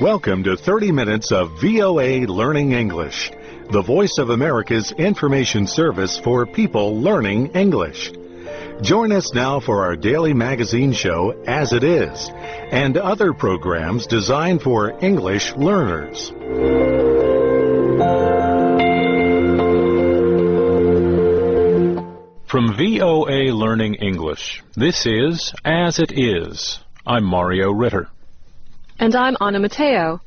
Welcome to 30 minutes of VOA Learning English, the Voice of America's information service for people learning English. Join us now for our daily magazine show, As It Is, and other programs designed for English learners. From VOA Learning English, this is As It Is. I'm Mario Ritter. And I'm Anna Mateo.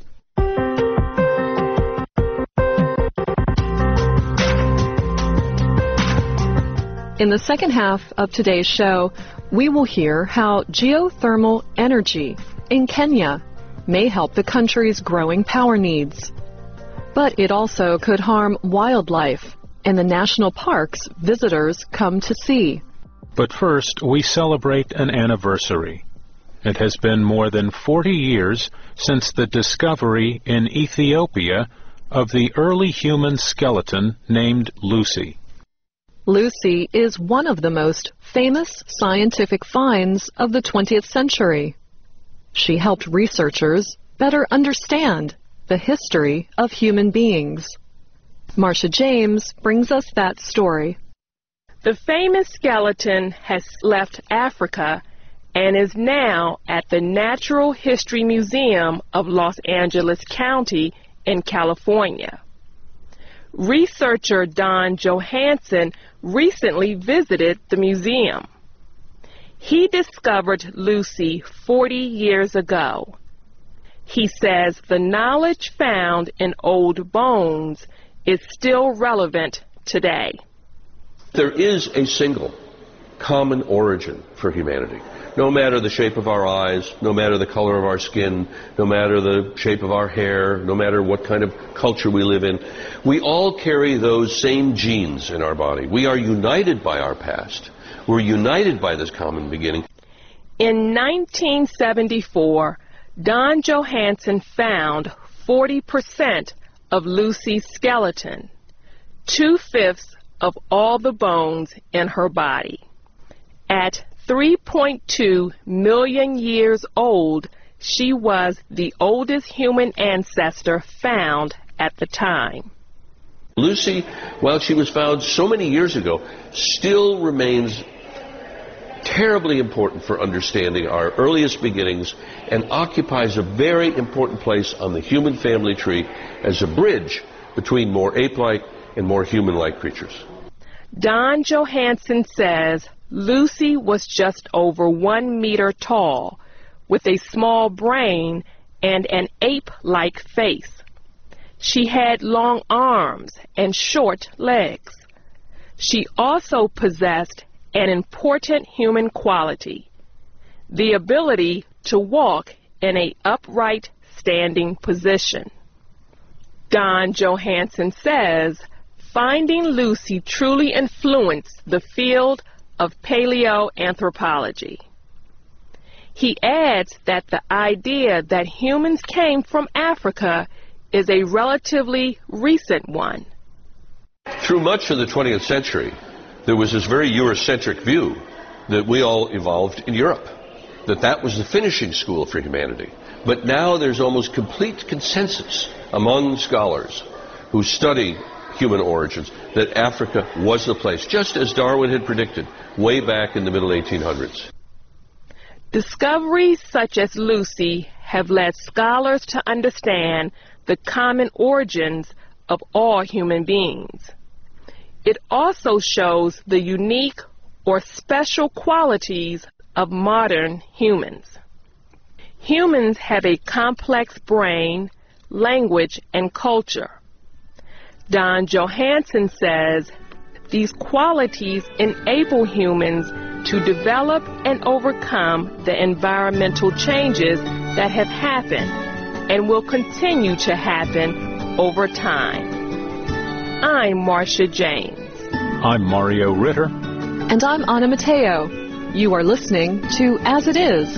In the second half of today's show, we will hear how geothermal energy in Kenya may help the country's growing power needs. But it also could harm wildlife and the national parks visitors come to see. But first, we celebrate an anniversary. It has been more than 40 years since the discovery in Ethiopia of the early human skeleton named Lucy. Lucy is one of the most famous scientific finds of the 20th century. She helped researchers better understand the history of human beings. Marcia James brings us that story. The famous skeleton has left Africa and is now at the Natural History Museum of Los Angeles County in California. Researcher Don Johanson recently visited the museum. He discovered Lucy 40 years ago. He says the knowledge found in old bones is still relevant today. There is a single common origin for humanity. No matter the shape of our eyes, no matter the color of our skin, no matter the shape of our hair, no matter what kind of culture we live in, we all carry those same genes in our body. We are united by our past. We're united by this common beginning. In 1974, Don Johanson found 40% of Lucy's skeleton, 2/5 of all the bones in her body. At 3.2 million years old, she was the oldest human ancestor found at the time. Lucy, while she was found so many years ago, still remains terribly important for understanding our earliest beginnings and occupies a very important place on the human family tree as a bridge between more ape-like and more human-like creatures. Don Johanson says Lucy was just over 1 meter tall, with a small brain and an ape-like face. She had long arms and short legs. She also possessed an important human quality, the ability to walk in an upright standing position. Don Johanson says finding Lucy truly influenced the field of paleoanthropology. He adds that the idea that humans came from Africa is a relatively recent one. Through much of the 20th century, there was this very Eurocentric view that we all evolved in Europe, that was the finishing school for humanity. But now there's almost complete consensus among scholars who study human origins that Africa was the place, just as Darwin had predicted way back in the middle 1800s. Discoveries such as Lucy have led scholars to understand the common origins of all human beings. It also shows the unique or special qualities of modern humans. Humans have a complex brain, language, and culture. Don Johanson says these qualities enable humans to develop and overcome the environmental changes that have happened and will continue to happen over time. I'm Marcia James. I'm Mario Ritter. And I'm Anna Mateo. You are listening to As It Is.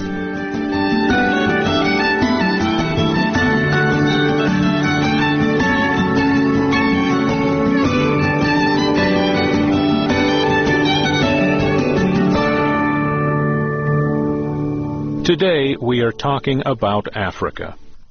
Today we are talking about Africa.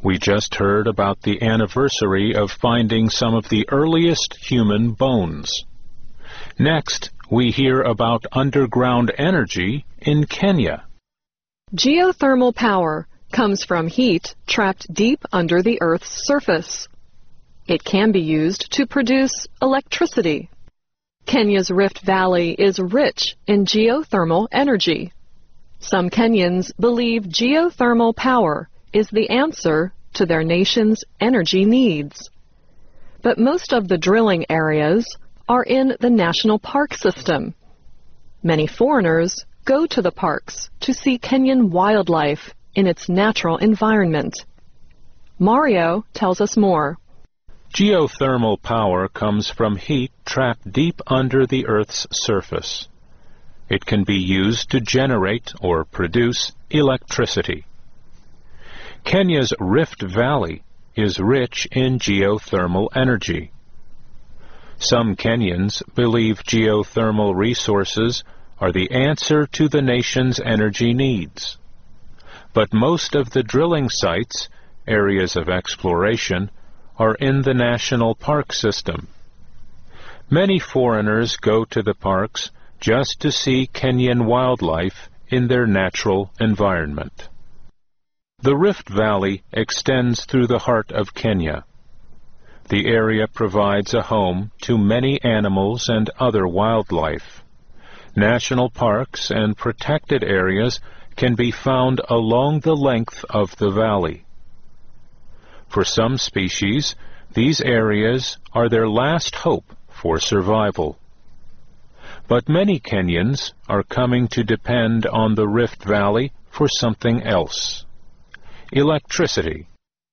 We just heard about the anniversary of finding some of the earliest human bones. Next, we hear about underground energy in Kenya. Geothermal power comes from heat trapped deep under the Earth's surface. It can be used to produce electricity. Kenya's Rift Valley is rich in geothermal energy. Some Kenyans believe geothermal power is the answer to their nation's energy needs. But most of the drilling areas are in the national park system. Many foreigners go to the parks to see Kenyan wildlife in its natural environment. Mario tells us more. Geothermal power comes from heat trapped deep under the Earth's surface. It can be used to generate or produce electricity. Kenya's Rift Valley is rich in geothermal energy. Some Kenyans believe geothermal resources are the answer to the nation's energy needs. But most of the drilling sites, areas of exploration, are in the national park system. Many foreigners go to the parks just to see Kenyan wildlife in their natural environment. The Rift Valley extends through the heart of Kenya. The area provides a home to many animals and other wildlife. National parks and protected areas can be found along the length of the valley. For some species, these areas are their last hope for survival. But many Kenyans are coming to depend on the Rift Valley for something else: electricity.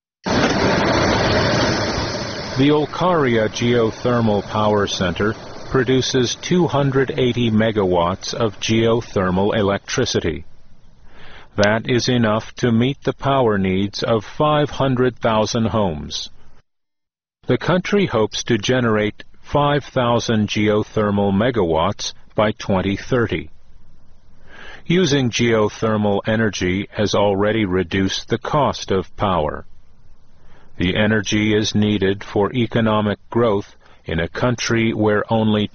The Olkaria Geothermal Power Center produces 280 megawatts of geothermal electricity. That is enough to meet the power needs of 500,000 homes. The country hopes to generate 5,000 geothermal megawatts by 2030. Using geothermal energy has already reduced the cost of power. The energy is needed for economic growth in a country where only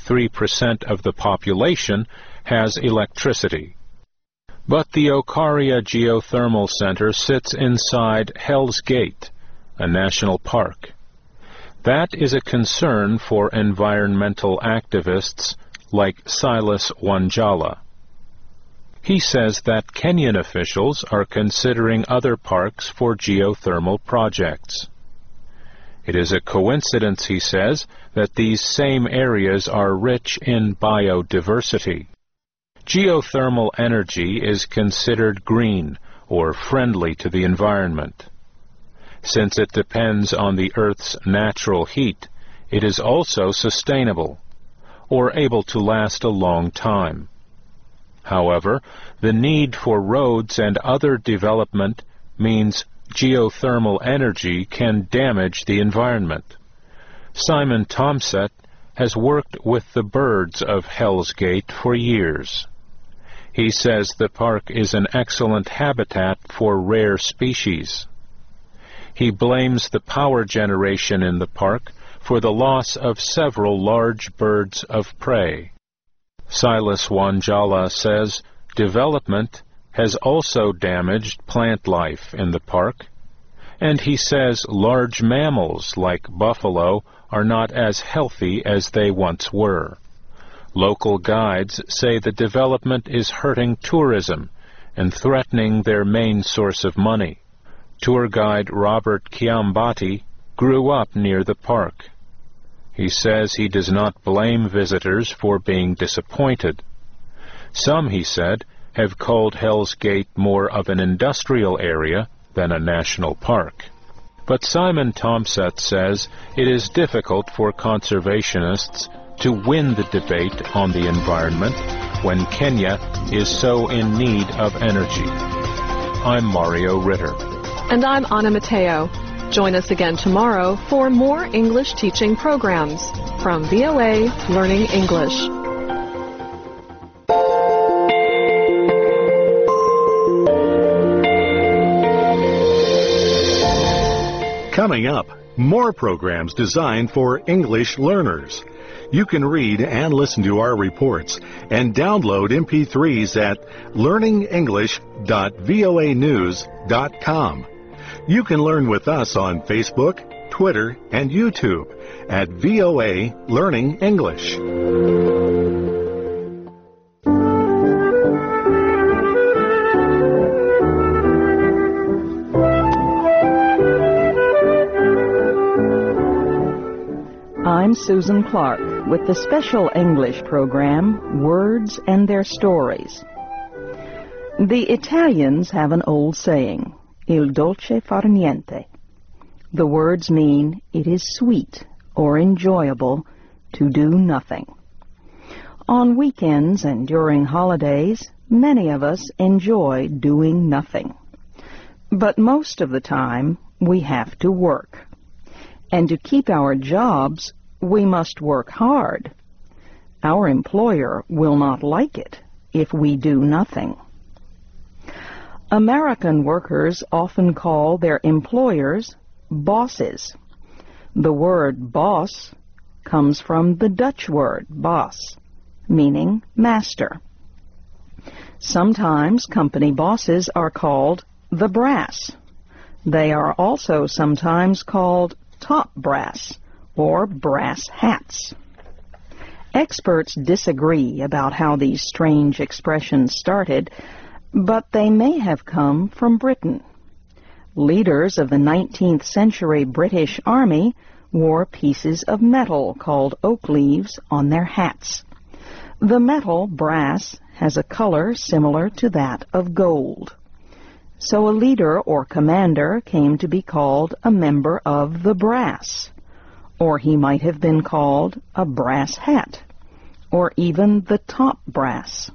23% of the population has electricity. But the Olkaria Geothermal Center sits inside Hell's Gate, a national park. That is a concern for environmental activists like Silas Wanjala. He says that Kenyan officials are considering other parks for geothermal projects. It is a coincidence, he says, that these same areas are rich in biodiversity. Geothermal energy is considered green or friendly to the environment. Since it depends on the Earth's natural heat, it is also sustainable, or able to last a long time. However, the need for roads and other development means geothermal energy can damage the environment. Simon Tomset has worked with the birds of Hell's Gate for years. He says the park is an excellent habitat for rare species. He blames the power generation in the park for the loss of several large birds of prey. Silas Wanjala says development has also damaged plant life in the park, and he says large mammals like buffalo are not as healthy as they once were. Local guides say the development is hurting tourism and threatening their main source of money. Tour guide Robert Kiambati grew up near the park. He says he does not blame visitors for being disappointed. Some, he said, have called Hell's Gate more of an industrial area than a national park. But Simon Tomset says it is difficult for conservationists to win the debate on the environment when Kenya is so in need of energy. I'm Mario Ritter. And I'm Anna Mateo. Join us again tomorrow for more English teaching programs from VOA Learning English. Coming up, more programs designed for English learners. You can read and listen to our reports and download MP3s at learningenglish.voanews.com. You can learn with us on Facebook, Twitter, and YouTube at VOA Learning English. I'm Susan Clark with the special English program, Words and Their Stories. The Italians have an old saying, il dolce far niente. The words mean it is sweet or enjoyable to do nothing. On weekends and during holidays, many of us enjoy doing nothing. But most of the time, we have to work. And to keep our jobs, we must work hard. Our employer will not like it if we do nothing. American workers often call their employers bosses. The word boss comes from the Dutch word baas, meaning master. Sometimes company bosses are called the brass. They are also sometimes called top brass or brass hats. Experts disagree about how these strange expressions started, but they may have come from Britain. Leaders of the 19th century British Army wore pieces of metal called oak leaves on their hats. The metal, brass, has a color similar to that of gold. So a leader or commander came to be called a member of the brass, or he might have been called a brass hat, or even the top brass.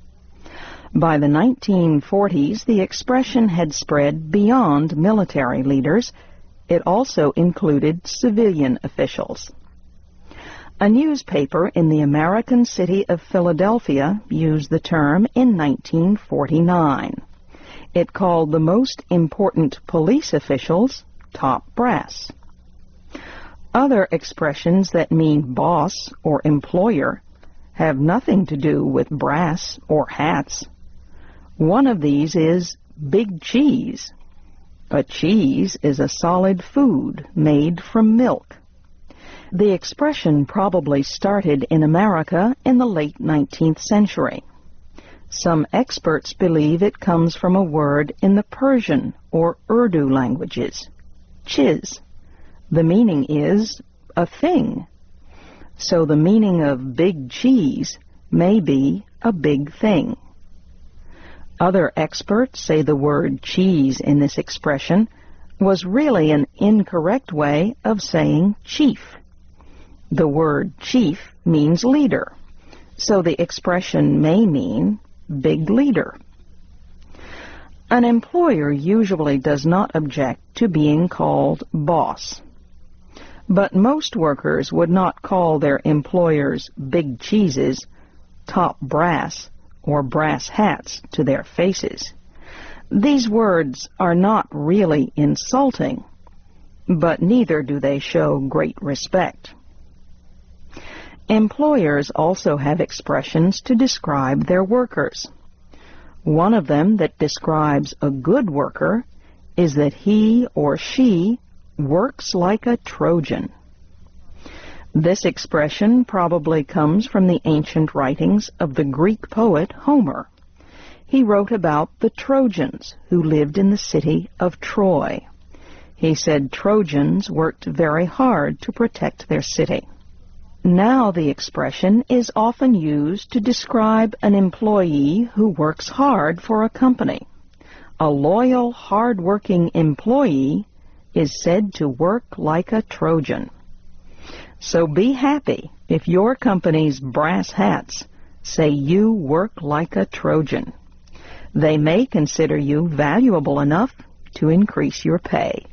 By the 1940s, the expression had spread beyond military leaders. It also included civilian officials. A newspaper in the American city of Philadelphia used the term in 1949. It called the most important police officials top brass. Other expressions that mean boss or employer have nothing to do with brass or hats. One of these is big cheese. A cheese is a solid food made from milk. The expression probably started in America in the late 19th century. Some experts believe it comes from a word in the Persian or Urdu languages, chiz. The meaning is a thing. So the meaning of big cheese may be a big thing. Other experts say the word cheese in this expression was really an incorrect way of saying chief. The word chief means leader, so the expression may mean big leader. An employer usually does not object to being called boss. But most workers would not call their employers big cheeses, top brass, or brass hats to their faces. These words are not really insulting, but neither do they show great respect. Employers also have expressions to describe their workers. One of them that describes a good worker is that he or she works like a Trojan. This expression probably comes from the ancient writings of the Greek poet Homer. He wrote about the Trojans who lived in the city of Troy. He said Trojans worked very hard to protect their city. Now the expression is often used to describe an employee who works hard for a company. A loyal, hard-working employee is said to work like a Trojan. So be happy if your company's brass hats say you work like a Trojan. They may consider you valuable enough to increase your pay.